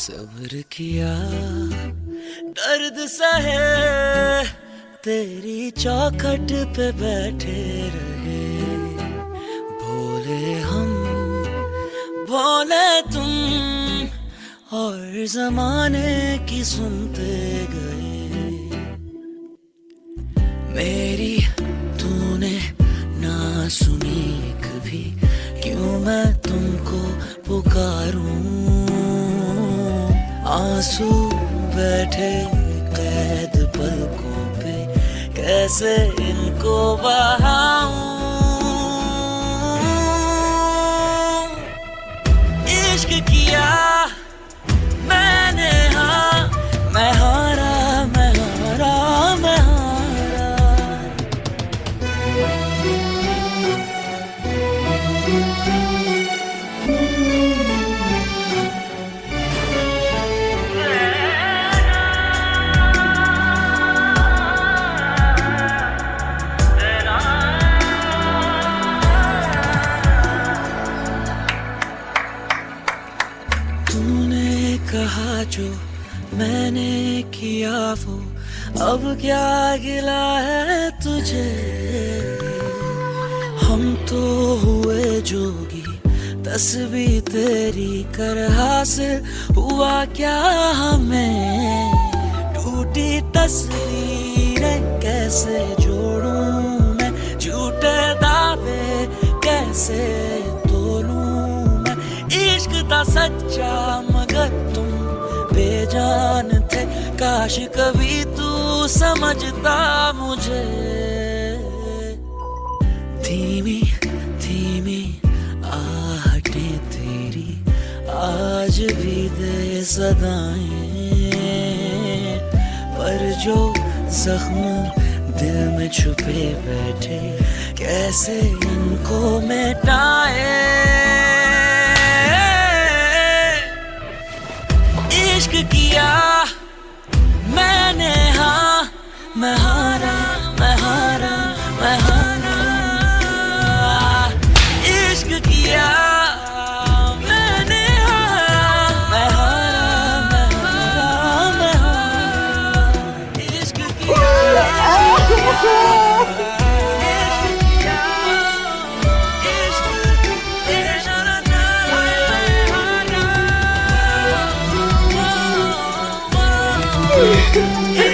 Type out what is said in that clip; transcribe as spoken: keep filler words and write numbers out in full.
सब्र किया, दर्द सहे, तेरी चौखट पे बैठे रहे। भोले हम, भोले तुम, और जमाने की सुनते गए। मेरी तूने ना सुनी कभी, क्यों मैं तुमको पुकारूं। आंसू बैठे कैद पलकों पे, कैसे इनको बहाऊं। इश्क किया मैंने, हाँ मैं हारा, मैं हारा, मैं हारा। तूने कहा जो मैंने किया वो, अब क्या गिला है तुझे। हम तो हुए जोगी, तस्वीर तेरी कर हासिल हुआ क्या हमें। टूटी तस्वीरें कैसे जोड़ूं मैं, झूठे दावे कैसे तोलूं मैं। इश्क था सच्चा मगर तुम बेजान थे, काश कभी तू समझता मुझे। धीमी धीमी आहटें तेरी आज भी दे सदाएं, पर जो जख्म दिल में छुपे बैठे, कैसे इनको मिटाए। इश्क किया मैंने, हाँ मैं हारा, मैं हारा, मैं हारा। इश्क किया मैंने, हाँ मैं हारा, मैं हारा, मैं हारा। इश्क किया, इश्क किया। Yeah.